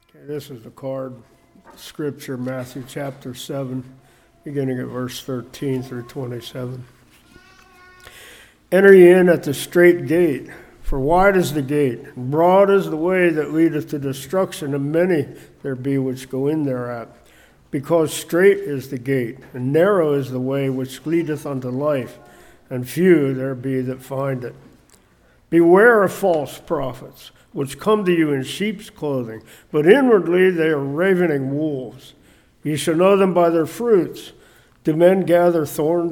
Okay, this is the card scripture, Matthew chapter 7, beginning at verse 13 through 27. Enter ye in at the strait gate, for wide is the gate, and broad is the way that leadeth to destruction, and many there be which go in thereat. Because strait is the gate, and narrow is the way which leadeth unto life, and few there be that find it. Beware of false prophets, which come to you in sheep's clothing, but inwardly they are ravening wolves. Ye shall know them by their fruits. Do men gather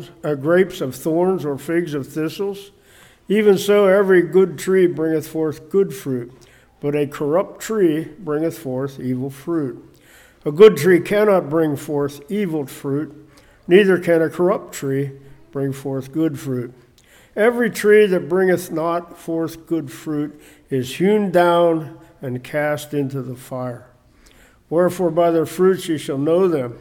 grapes of thorns, or figs of thistles? Even so every good tree bringeth forth good fruit, but a corrupt tree bringeth forth evil fruit. A good tree cannot bring forth evil fruit, neither can a corrupt tree bring forth good fruit. Every tree that bringeth not forth good fruit is hewn down and cast into the fire. Wherefore by their fruits ye shall know them.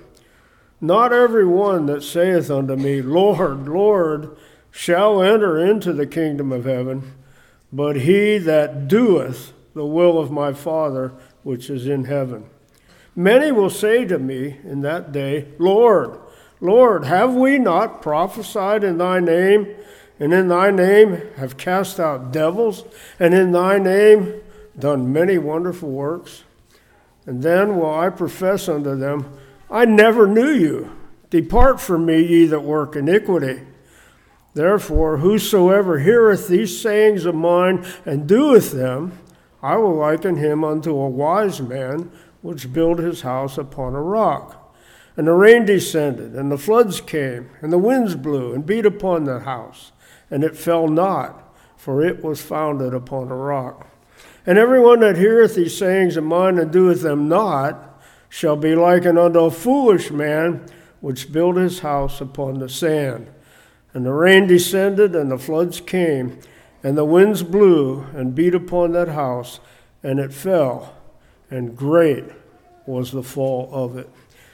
Not every one that saith unto me, Lord, Lord, shall enter into the kingdom of heaven, but he that doeth the will of my Father which is in heaven. Many will say to me in that day, Lord, Lord, have we not prophesied in thy name, and in thy name have cast out devils, and in thy name done many wonderful works? And then will I profess unto them, I never knew you. Depart from me, ye that work iniquity. Therefore, whosoever heareth these sayings of mine and doeth them, I will liken him unto a wise man which built his house upon a rock. And the rain descended, and the floods came, and the winds blew and beat upon the house. And it fell not, for it was founded upon a rock. And everyone that heareth these sayings of mine and doeth them not shall be likened unto a foolish man which built his house upon the sand. And the rain descended, and the floods came, and the winds blew and beat upon that house, and it fell, and great was the fall of it.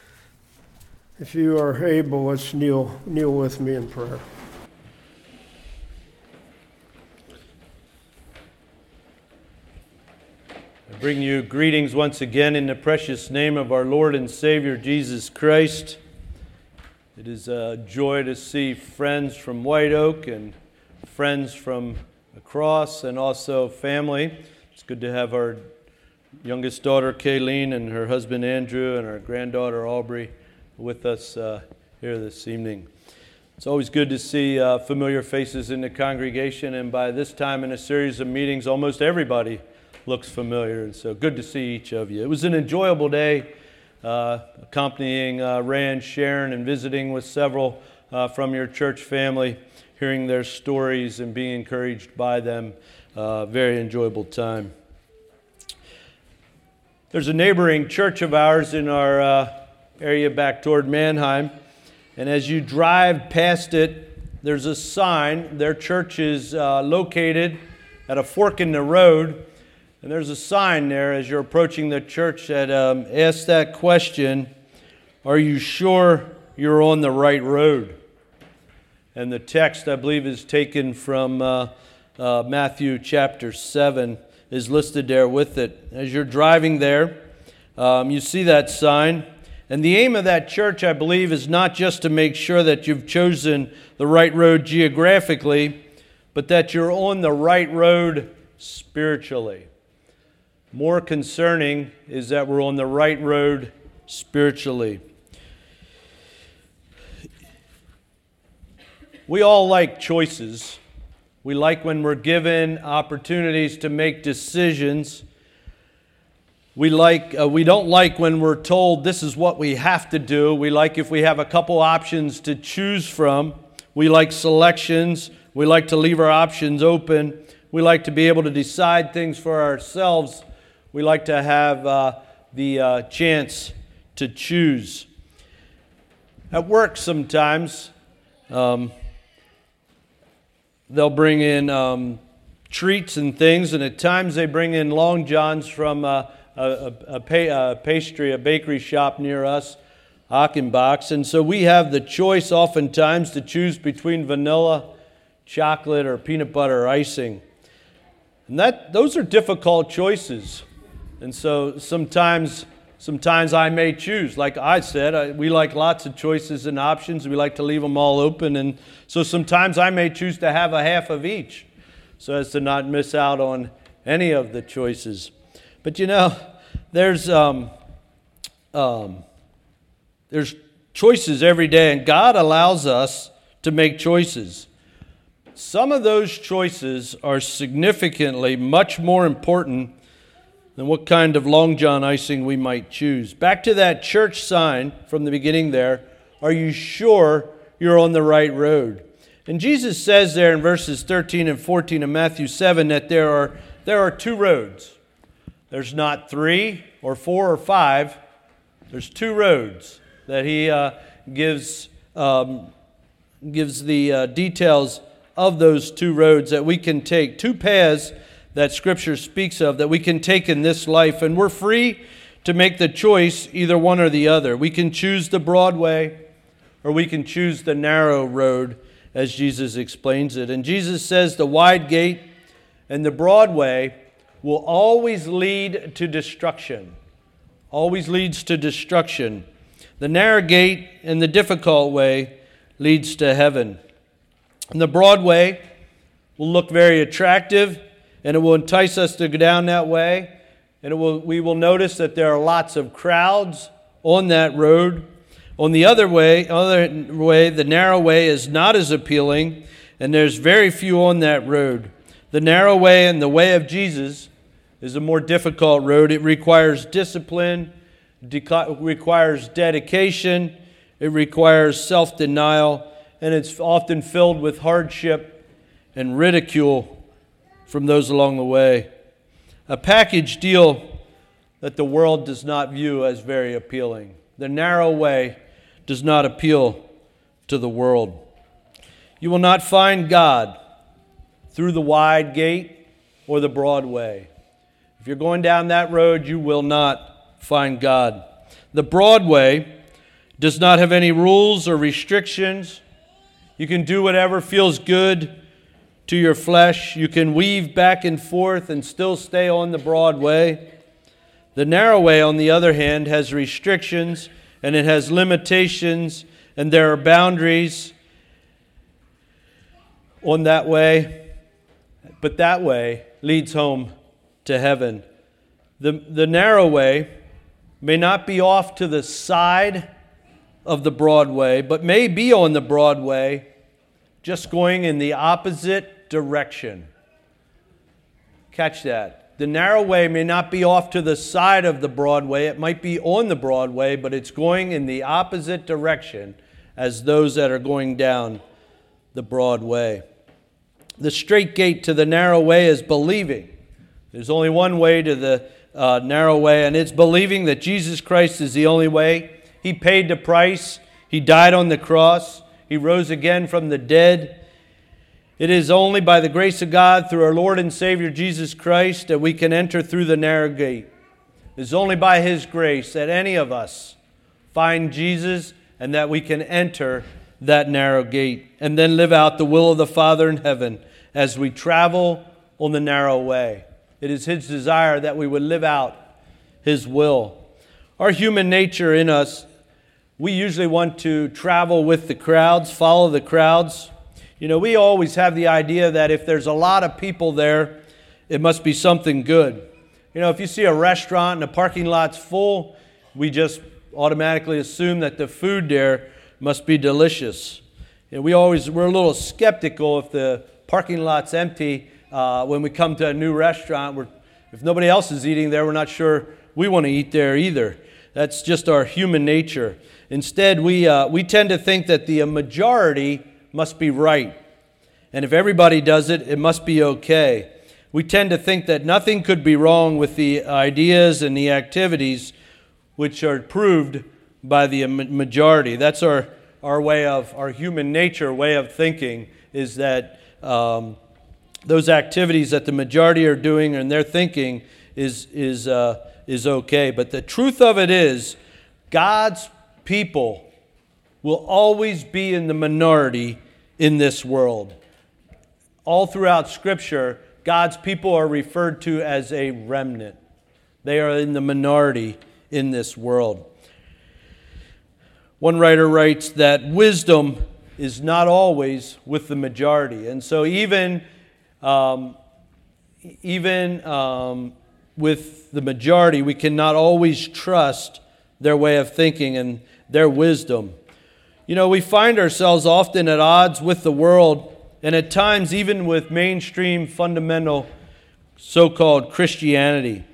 If you are able, let's kneel with me in prayer. I bring you greetings once again in the precious name of our Lord and Savior Jesus Christ. It is a joy to see friends from White Oak and friends from across, and also family. It's good to have our youngest daughter Kayleen and her husband Andrew and our granddaughter Aubrey with us here this evening. It's always good to see familiar faces in the congregation, and by this time in a series of meetings, almost everybody looks familiar, and so good to see each of you. It was an enjoyable day accompanying Ray and Sharon and visiting with several from your church family, hearing their stories and being encouraged by them. Very enjoyable time. There's a neighboring church of ours in our area back toward Mannheim, and as you drive past it, there's a sign. Their church is located at a fork in the road. And there's a sign there as you're approaching the church that asks that question, are you sure you're on the right road? And the text, I believe, is taken from Matthew chapter 7, is listed there with it. As you're driving there, you see that sign. And the aim of that church, I believe, is not just to make sure that you've chosen the right road geographically, but that you're on the right road spiritually. More concerning is that we're on the right road spiritually. We all like choices. We like when we're given opportunities to make decisions. We don't like when we're told this is what we have to do. We like if we have a couple options to choose from. We like selections. We like to leave our options open. We like to be able to decide things for ourselves. We like to have the chance to choose. At work sometimes, they'll bring in treats and things, and at times they bring in Long Johns from a bakery shop near us, Achenbach's. And so we have the choice oftentimes to choose between vanilla, chocolate, or peanut butter icing. And those are difficult choices. And so sometimes I may choose. Like I said, we like lots of choices and options. We like to leave them all open. And so sometimes I may choose to have a half of each so as to not miss out on any of the choices. But there's choices every day, and God allows us to make choices. Some of those choices are significantly much more important than what kind of Long John icing we might choose. Back to that church sign from the beginning there, are you sure you're on the right road? And Jesus says there in verses 13 and 14 of Matthew 7 that there are two roads. There's not 3 or 4 or 5. There's 2 roads that he gives the details of those 2 roads that we can take, 2 paths that Scripture speaks of that we can take in this life, and we're free to make the choice, either one or the other. We can choose the broad way, or we can choose the narrow road, as Jesus explains it. And Jesus says the wide gate and the broad way will always lead to destruction. Always leads to destruction. The narrow gate and the difficult way leads to heaven. And the broad way will look very attractive, and it will entice us to go down that way. And we will notice that there are lots of crowds on that road. On the other way, the narrow way is not as appealing, and there's very few on that road. The narrow way and the way of Jesus is a more difficult road. It requires discipline, requires dedication, it requires self-denial, and it's often filled with hardship and ridicule from those along the way. A package deal that the world does not view as very appealing. The narrow way does not appeal to the world. You will not find God through the wide gate or the broad way. If you're going down that road, you will not find God. The broad way does not have any rules or restrictions. You can do whatever feels good to your flesh. You can weave back and forth and still stay on the broad way. The narrow way, on the other hand, has restrictions and it has limitations, and there are boundaries on that way. But that way leads home to heaven. The narrow way may not be off to the side of the broad way, but may be on the broad way, just going in the opposite direction. Catch that. The narrow way may not be off to the side of the broad way. It might be on the broad way, but it's going in the opposite direction as those that are going down the broad way. The straight gate to the narrow way is believing. There's only one way to the narrow way, and it's believing that Jesus Christ is the only way. He paid the price. He died on the cross. He rose again from the dead. It is only by the grace of God through our Lord and Savior Jesus Christ that we can enter through the narrow gate. It is only by His grace that any of us find Jesus and that we can enter that narrow gate and then live out the will of the Father in heaven as we travel on the narrow way. It is His desire that we would live out His will. Our human nature in us, we usually want to travel with the crowds, follow the crowds. You know, we always have the idea that if there's a lot of people there, it must be something good. You know, if you see a restaurant and the parking lot's full, we just automatically assume that the food there must be delicious. You know, we're a little skeptical if the parking lot's empty when we come to a new restaurant. If nobody else is eating there, we're not sure we want to eat there either. That's just our human nature. Instead, we tend to think that the majority must be right. And if everybody does it, it must be okay. We tend to think that nothing could be wrong with the ideas and the activities which are approved by the majority. That's our human nature way of thinking, is that those activities that the majority are doing and they're thinking is okay. But the truth of it is, God's people will always be in the minority in this world. All throughout Scripture, God's people are referred to as a remnant. They are in the minority in this world. One writer writes that wisdom is not always with the majority. And so even with the majority, we cannot always trust their way of thinking and their wisdom. You know, we find ourselves often at odds with the world, and at times even with mainstream fundamental so-called Christianity.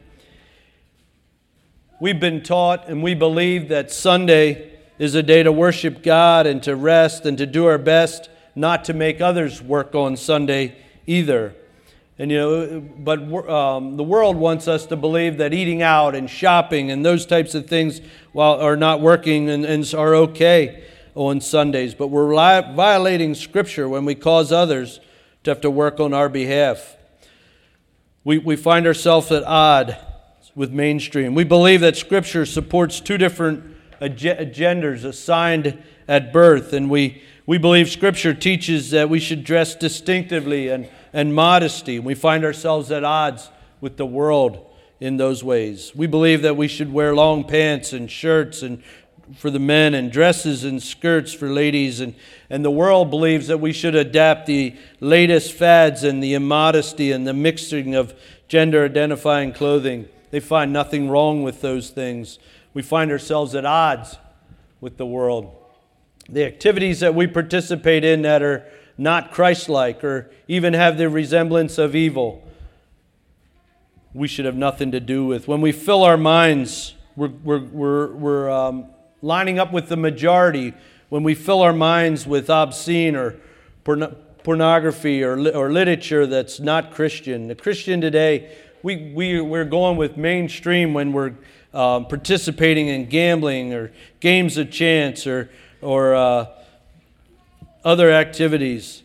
We've been taught and we believe that Sunday is a day to worship God and to rest and to do our best not to make others work on Sunday either. And but the world wants us to believe that eating out and shopping and those types of things are not working and are okay on Sundays. But we're violating Scripture when we cause others to have to work on our behalf. We find ourselves at odds with mainstream. We believe that Scripture supports two different genders assigned at birth, and we believe Scripture teaches that we should dress distinctively and modesty. We find ourselves at odds with the world in those ways. We believe that we should wear long pants and shirts and for the men and dresses and skirts for ladies, and the world believes that we should adapt the latest fads and the immodesty and the mixing of gender-identifying clothing. They find nothing wrong with those things. We find ourselves at odds with the world. The activities that we participate in that are not Christ-like or even have the resemblance of evil, we should have nothing to do with. When we fill our minds, we're lining up with the majority. When we fill our minds with obscene or pornography or literature that's not Christian. The Christian today, we're going with mainstream when we're participating in gambling or games of chance or other activities.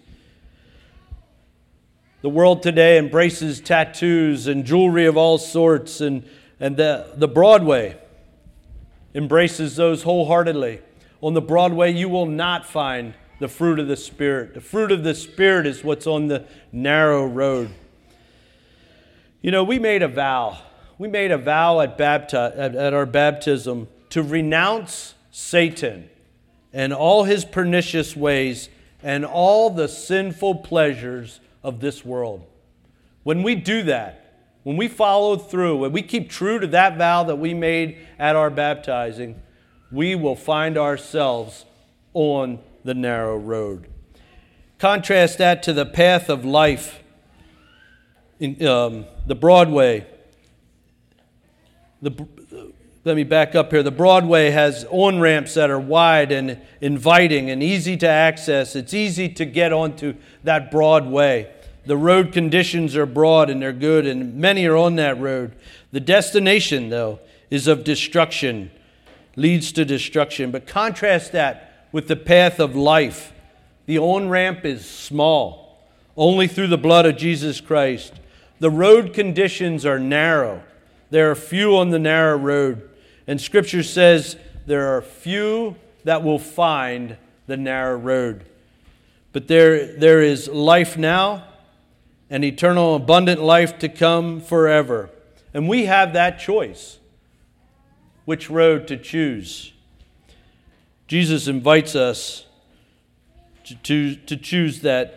The world today embraces tattoos and jewelry of all sorts, and the Broadway embraces those wholeheartedly. On the Broadway, you will not find the fruit of the Spirit. The fruit of the Spirit is what's on the narrow road. You know, we made a vow. We made a vow at our baptism to renounce Satan and all his pernicious ways and all the sinful pleasures of this world. When we do that, when we follow through, when we keep true to that vow that we made at our baptizing, we will find ourselves on the narrow road. Contrast that to the path of life, in the Broadway. Let me back up here. The Broadway has on-ramps that are wide and inviting and easy to access. It's easy to get onto that Broadway. The road conditions are broad and they're good, and many are on that road. The destination, though, is of destruction, leads to destruction. But contrast that with the path of life. The on-ramp is small, only through the blood of Jesus Christ. The road conditions are narrow. There are few on the narrow road. And Scripture says there are few that will find the narrow road. But there is life now and eternal abundant life to come forever. And we have that choice, which road to choose. Jesus invites us to choose that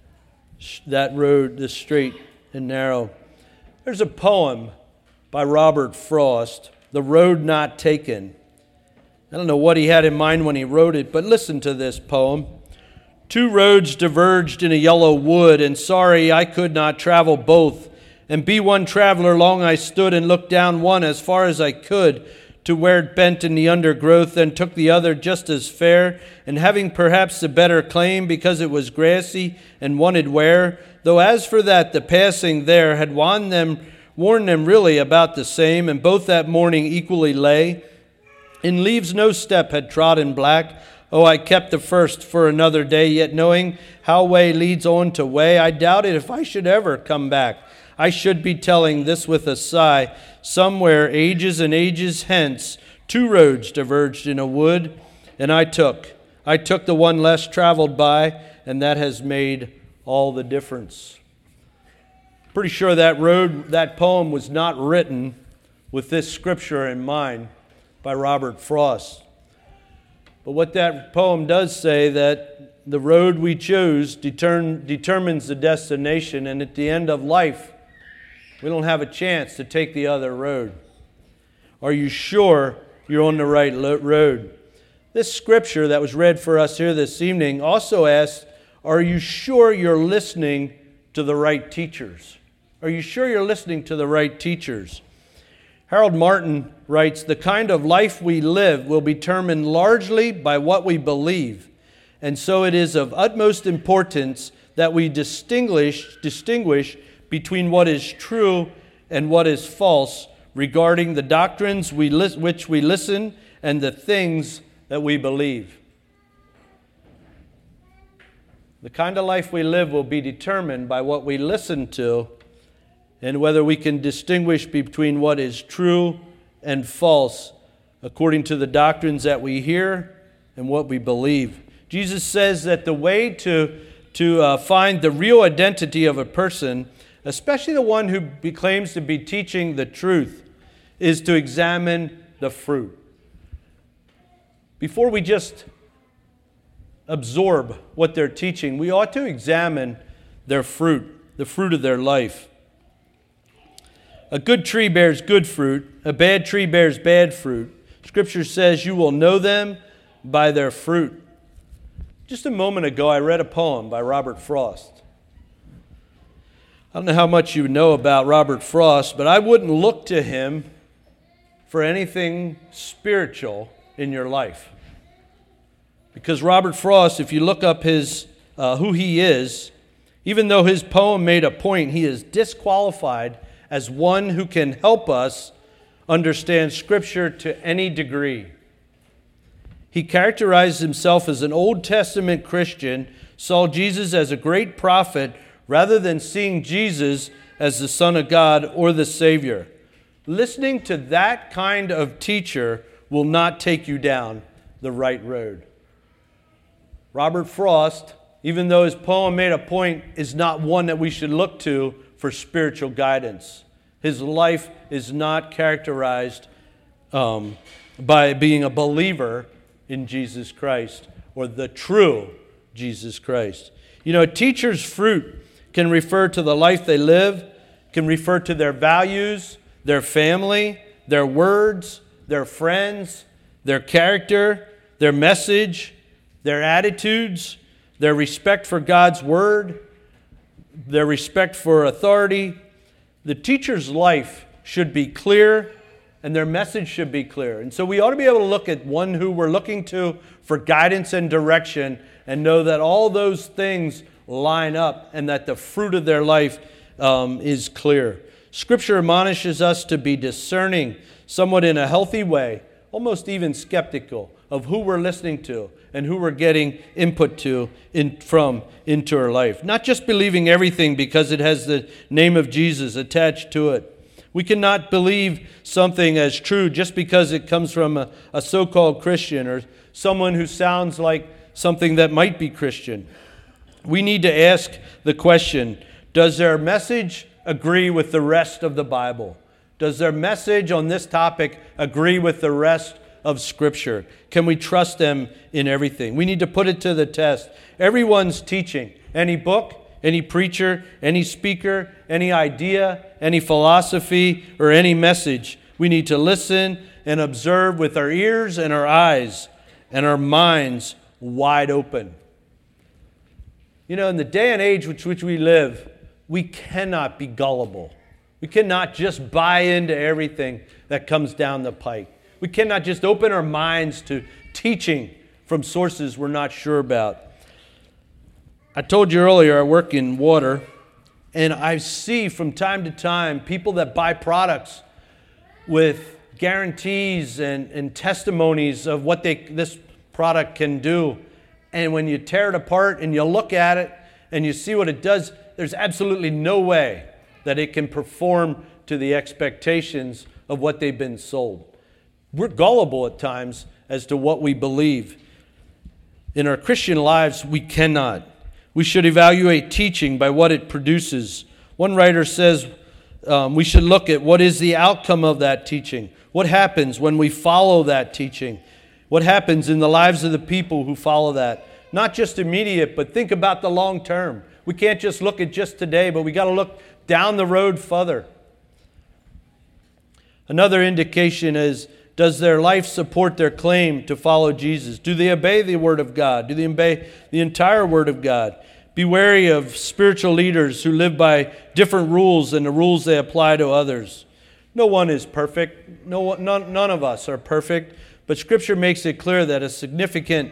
road, the straight and narrow. There's a poem by Robert Frost, The Road Not Taken. I don't know what he had in mind when he wrote it, but listen to this poem. Two roads diverged in a yellow wood, and sorry I could not travel both. And be one traveler long I stood, and looked down one as far as I could, to where it bent in the undergrowth, then took the other just as fair, and having perhaps the better claim, because it was grassy and wanted wear, though as for that the passing there had warned them really about the same, and both that morning equally lay. In leaves no step had trodden black. Oh, I kept the first for another day, yet knowing how way leads on to way, I doubted if I should ever come back. I should be telling this with a sigh. Somewhere, ages and ages hence, two roads diverged in a wood, and I took the one less traveled by, and that has made all the difference. Pretty sure that poem was not written with this scripture in mind by Robert Frost. But what that poem does say, that the road we choose determines the destination, and at the end of life, we don't have a chance to take the other road. Are you sure you're on the right road? This scripture that was read for us here this evening also asks, are you sure you're listening to the right teachers? Are you sure you're listening to the right teachers? Harold Martin writes, the kind of life we live will be determined largely by what we believe, and so it is of utmost importance that we distinguish between what is true and what is false regarding the doctrines which we listen and the things that we believe. The kind of life we live will be determined by what we listen to and whether we can distinguish between what is true and false according to the doctrines that we hear and what we believe. Jesus says that the way to find the real identity of a person, especially the one who claims to be teaching the truth, is to examine the fruit. Before we just absorb what they're teaching, we ought to examine their fruit, the fruit of their life. A good tree bears good fruit, a bad tree bears bad fruit. Scripture says you will know them by their fruit. Just a moment ago, I read a poem by Robert Frost. I don't know how much you know about Robert Frost, but I wouldn't look to him for anything spiritual in your life. Because Robert Frost, if you look up his who he is, even though his poem made a point, he is disqualified as one who can help us understand Scripture to any degree. He characterized himself as an Old Testament Christian, saw Jesus as a great prophet rather than seeing Jesus as the Son of God or the Savior. Listening to that kind of teacher will not take you down the right road. Robert Frost, even though his poem made a point, is not one that we should look to for spiritual guidance. His life is not characterized by being a believer in Jesus Christ or the true Jesus Christ. You know, a teacher's fruit can refer to the life they live, can refer to their values, their family, their words, their friends, their character, their message, their attitudes, their respect for God's word, their respect for authority. The teacher's life should be clear and their message should be clear. And so we ought to be able to look at one who we're looking to for guidance and direction and know that all those things line up and that the fruit of their life is clear. Scripture admonishes us to be discerning, somewhat in a healthy way, almost even skeptical of who we're listening to and who we're getting input to into our life. Not just believing everything because it has the name of Jesus attached to it. We cannot believe something as true just because it comes from a so-called Christian or someone who sounds like something that might be Christian. We need to ask the question, does their message agree with the rest of the Bible? Does their message on this topic agree with the rest of Scripture? Can we trust them in everything? We need to put it to the test. Everyone's teaching, any book, any preacher, any speaker, any idea, any philosophy, or any message, we need to listen and observe with our ears and our eyes and our minds wide open. You know, in the day and age which we live, we cannot be gullible. We cannot just buy into everything that comes down the pike. We cannot just open our minds to teaching from sources we're not sure about. I told you earlier I work in water, and I see from time to time people that buy products with guarantees and testimonies of what this product can do. And when you tear it apart and you look at it and you see what it does, there's absolutely no way that it can perform to the expectations of what they've been sold. We're gullible at times as to what we believe. In our Christian lives, we cannot. We should evaluate teaching by what it produces. One writer says, we should look at what is the outcome of that teaching. What happens when we follow that teaching? What happens in the lives of the people who follow that? Not just immediate, but think about the long term. We can't just look at just today, but we got to look down the road further. Another indication is, does their life support their claim to follow Jesus? Do they obey the Word of God? Do they obey the entire Word of God? Be wary of spiritual leaders who live by different rules than the rules they apply to others. No one is perfect. None of us are perfect. But Scripture makes it clear that a significant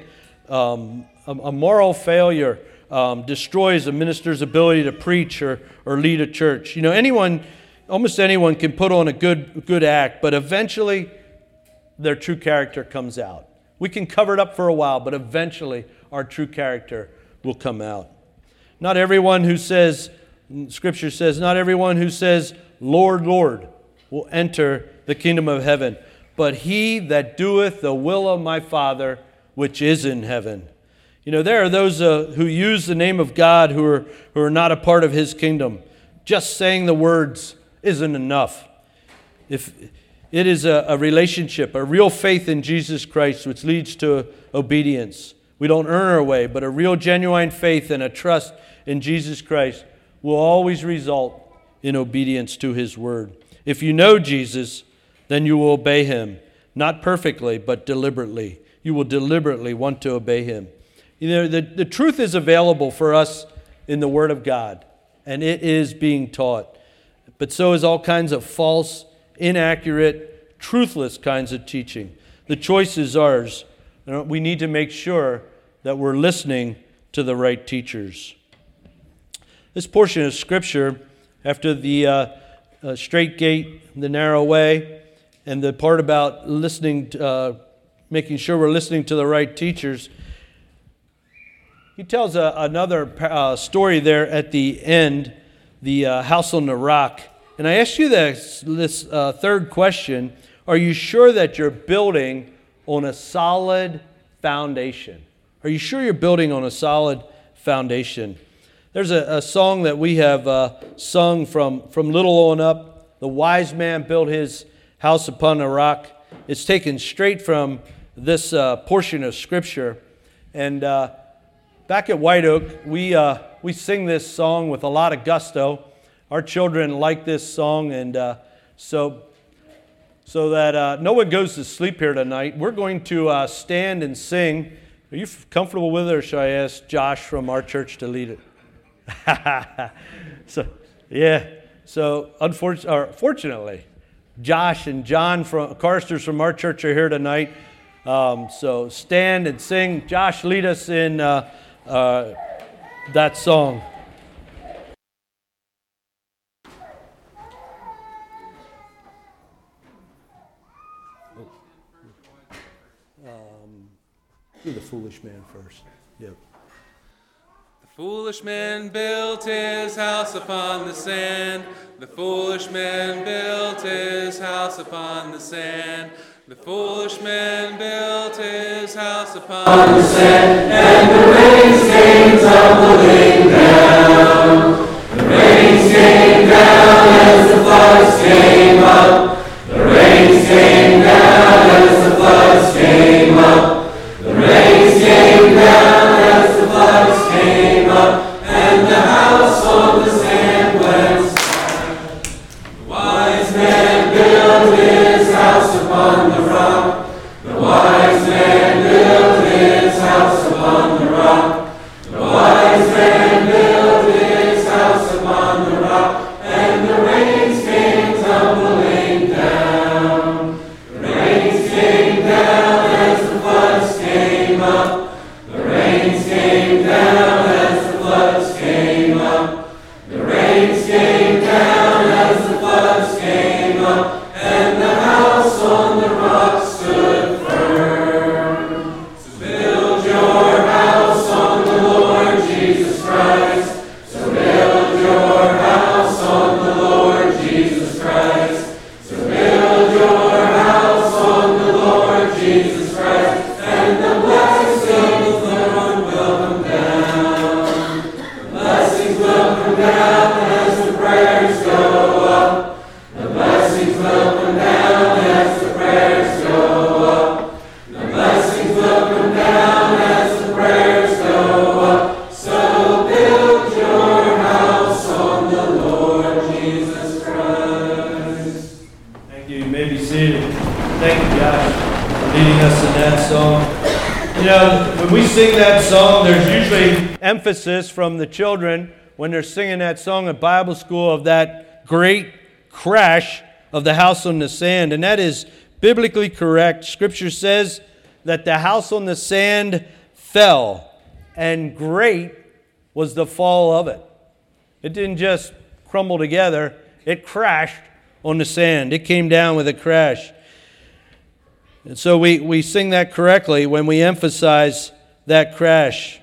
a moral failure destroys a minister's ability to preach or lead a church. You know, almost anyone can put on a good act, but eventually their true character comes out. We can cover it up for a while, but eventually our true character will come out. Not everyone who says, Scripture says, not everyone who says, Lord, Lord, will enter the kingdom of heaven, but he that doeth the will of my Father which is in heaven. You know, there are those who use the name of God who are not a part of His kingdom. Just saying the words isn't enough. If it is a relationship, a real faith in Jesus Christ, which leads to obedience. We don't earn our way, but a real genuine faith and a trust in Jesus Christ will always result in obedience to His word. If you know Jesus, then you will obey Him, not perfectly, but deliberately. You will deliberately want to obey Him. You know, the truth is available for us in the Word of God, and it is being taught. But so is all kinds of false, inaccurate, truthless kinds of teaching. The choice is ours. We need to make sure that we're listening to the right teachers. This portion of Scripture, after the straight gate, the narrow way, and the part about listening, making sure we're listening to the right teachers, he tells another story there at the end, the house on the rock. And I ask you this third question: are you sure that you're building on a solid foundation? Are you sure you're building on a solid foundation? There's a song that we have sung from little on up. The wise man built his house upon a rock. It's taken straight from this portion of Scripture. And back at White Oak, we sing this song with a lot of gusto. Our children like this song, and so that no one goes to sleep here tonight, we're going to stand and sing. Are you comfortable with it, or should I ask Josh from our church to lead it? Fortunately, Josh and John from Carsters from our church are here tonight. So stand and sing. Josh, lead us in that song. Do the foolish man first. Yep. The foolish man built his house upon the sand. The foolish man built his house upon the sand. The foolish man built his house upon the sand, and the rains came tumbling down. The rains came down as the floods came up. The rains came down as the floods came up. The rains came down as the floods came up, and the house on the sand went down. The wise man built his house upon the rock. The wise man built his house upon the rock. The wise man built his house upon the rock, and the rains came tumbling down. The rains came down as the floods came up. The rains came down as the floods came up. The rains came down as the floods came up, and the house on the rock stood Thank you, guys, for leading us in that song. You know, when we sing that song, there's usually emphasis from the children when they're singing that song at Bible school of that great crash of the house on the sand. And that is biblically correct. Scripture says that the house on the sand fell, and great was the fall of it. It didn't just crumble together, it crashed on the sand. It came down with a crash. And so we sing that correctly when we emphasize that crash.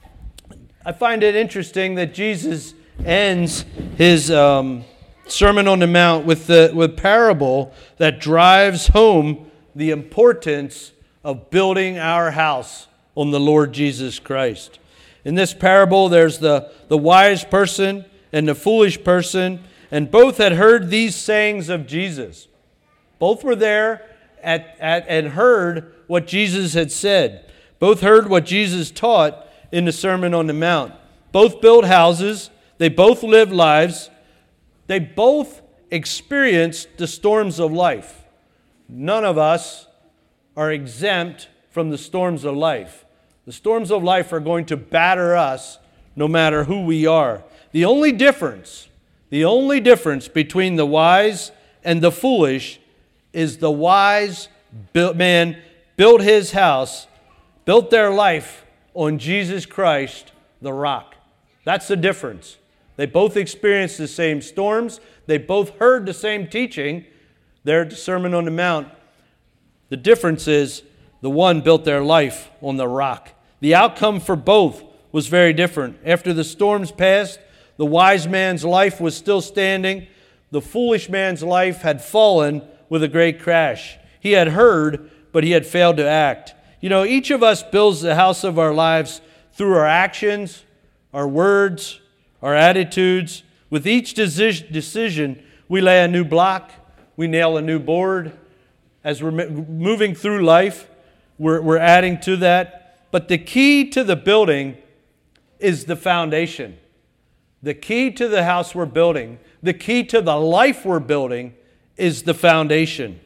I find it interesting that Jesus ends his Sermon on the Mount with parable that drives home the importance of building our house on the Lord Jesus Christ. In this parable, there's the wise person and the foolish person, and both had heard these sayings of Jesus. Both were there and heard what Jesus had said. Both heard what Jesus taught in the Sermon on the Mount. Both built houses. They both lived lives. They both experienced the storms of life. None of us are exempt from the storms of life. The storms of life are going to batter us no matter who we are. The only difference between the wise and the foolish is the wise man built his house, built their life on Jesus Christ, the rock. That's the difference. They both experienced the same storms. They both heard the same teaching there at the Sermon on the Mount. The difference is the one built their life on the rock. The outcome for both was very different. After the storms passed, the wise man's life was still standing. The foolish man's life had fallen with a great crash. He had heard, but he had failed to act. You know, each of us builds the house of our lives through our actions, our words, our attitudes. With each decision, we lay a new block, we nail a new board. As we're moving through life, we're adding to that. But the key to the building is the foundation. The key to the house we're building, the key to the life we're building is the foundation.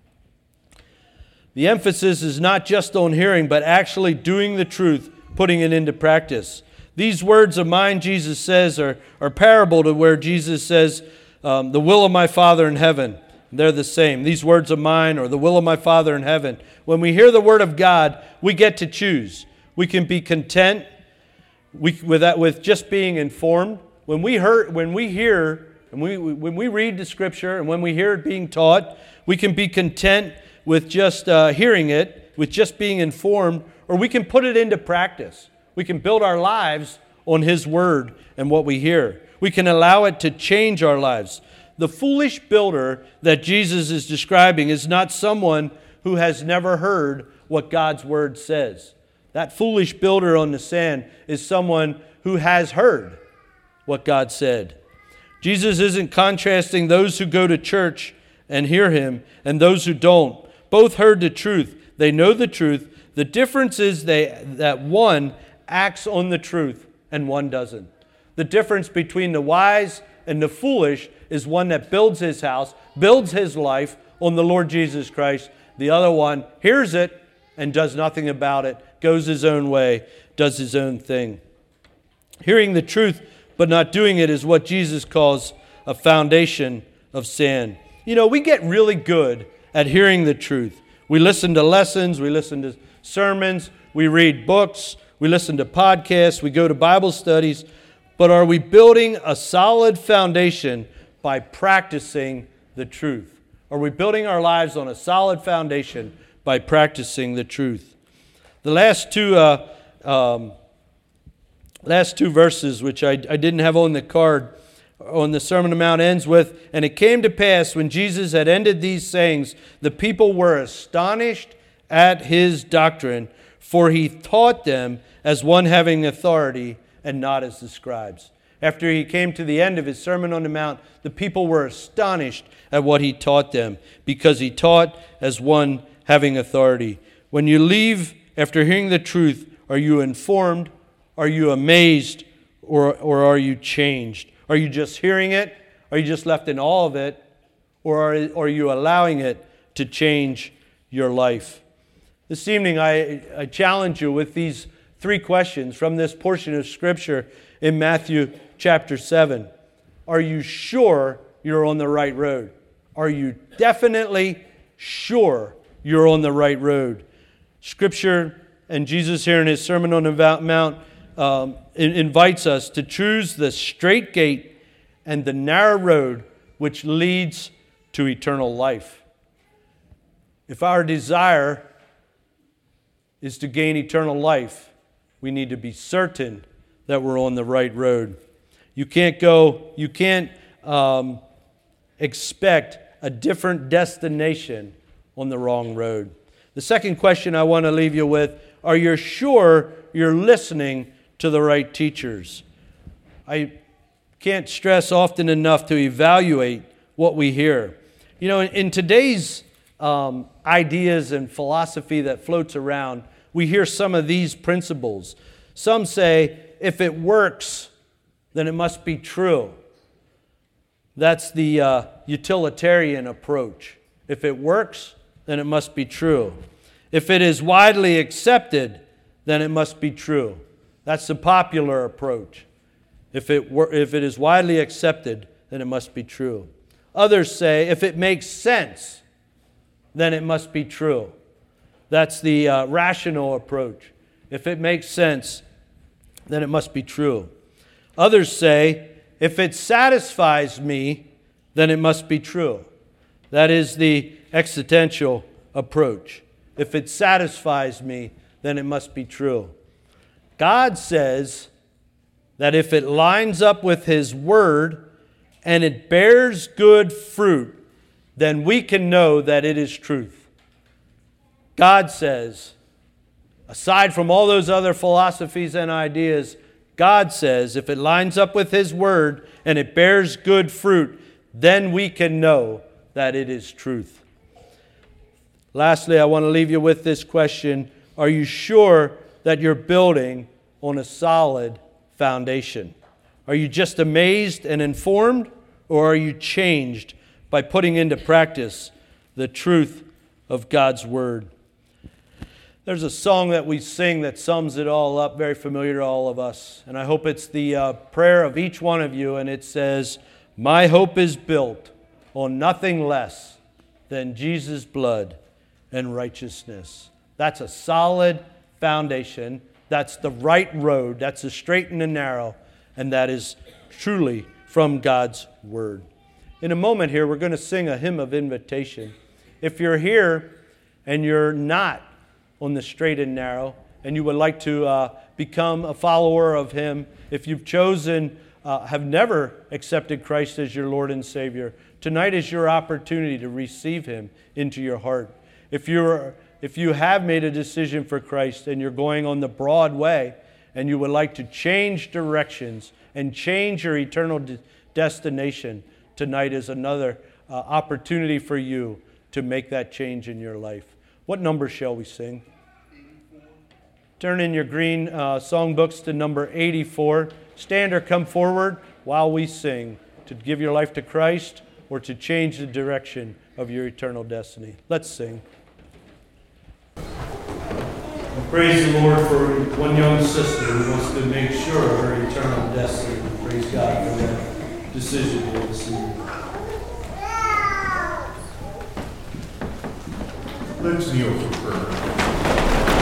The emphasis is not just on hearing, but actually doing the truth, putting it into practice. These words of mine, Jesus says, are parable to where Jesus says, the will of my Father in heaven. They're the same. These words of mine are the will of my Father in heaven. When we hear the word of God, we get to choose. We can be content with just being informed. When we read the Scripture, and when we hear it being taught, we can be content with just hearing it, with just being informed, or we can put it into practice. We can build our lives on His Word and what we hear. We can allow it to change our lives. The foolish builder that Jesus is describing is not someone who has never heard what God's Word says. That foolish builder on the sand is someone who has heard what God said. Jesus isn't contrasting those who go to church and hear Him and those who don't. Both heard the truth. They know the truth. The difference is that one acts on the truth and one doesn't. The difference between the wise and the foolish is one that builds his house, builds his life on the Lord Jesus Christ. The other one hears it and does nothing about it, goes his own way, does his own thing. Hearing the truth but not doing it is what Jesus calls a foundation of sand. You know, we get really good at hearing the truth. We listen to lessons, we listen to sermons, we read books, we listen to podcasts, we go to Bible studies, but are we building a solid foundation by practicing the truth? Are we building our lives on a solid foundation by practicing the truth? The last two verses, which I didn't have on the card, on the Sermon on the Mount ends with, and it came to pass when Jesus had ended these sayings, the people were astonished at His doctrine, for He taught them as one having authority and not as the scribes. After He came to the end of His Sermon on the Mount, the people were astonished at what He taught them, because He taught as one having authority. When you leave after hearing the truth, are you informed? Are you amazed? Or are you changed? Are you just hearing it? Are you just left in awe of it? Or are you allowing it to change your life. This evening, I challenge you with these 3 questions from this portion of Scripture in Matthew chapter 7. Are you sure you're on the right road? Are you definitely sure you're on the right road? Scripture and Jesus here in his Sermon on the Mount invites us to choose the straight gate and the narrow road which leads to eternal life. If our desire is to gain eternal life, we need to be certain that we're on the right road. You can't expect a different destination on the wrong road. The second question I want to leave you with, are you sure you're listening to the right teachers? I can't stress often enough to evaluate what we hear. You know, in today's ideas and philosophy that floats around, we hear some of these principles. Some say, if it works, then it must be true. That's the utilitarian approach. If it works, then it must be true. If it is widely accepted, then it must be true. That's the popular approach. If it is widely accepted, then it must be true. Others say, if it makes sense, then it must be true. That's the rational approach. If it makes sense, then it must be true. Others say, if it satisfies me, then it must be true. That is the existential approach. If it satisfies me, then it must be true. God says that if it lines up with His Word and it bears good fruit, then we can know that it is truth. God says, aside from all those other philosophies and ideas, God says if it lines up with His Word and it bears good fruit, then we can know that it is truth. Lastly, I want to leave you with this question. Are you sure that you're building on a solid foundation? Are you just amazed and informed, or are you changed by putting into practice the truth of God's Word? There's a song that we sing that sums it all up, very familiar to all of us. And I hope it's the prayer of each one of you. And it says, my hope is built on nothing less than Jesus' blood and righteousness. That's a solid foundation. That's the right road. That's the straight and the narrow. And that is truly from God's Word. In a moment here, we're going to sing a hymn of invitation. If you're here and you're not on the straight and narrow, and you would like to become a follower of Him, if you've chosen, have never accepted Christ as your Lord and Savior, tonight is your opportunity to receive Him into your heart. If you have made a decision for Christ and you're going on the broad way, and you would like to change directions and change your eternal destination, tonight is another opportunity for you to make that change in your life. What number shall we sing? 84. Turn in your green songbooks to number 84. Stand or come forward while we sing to give your life to Christ or to change the direction of your eternal destiny. Let's sing. Praise the Lord for one young sister who wants to make sure of her eternal destiny. Praise God for that decision here this evening. Let's kneel for prayer.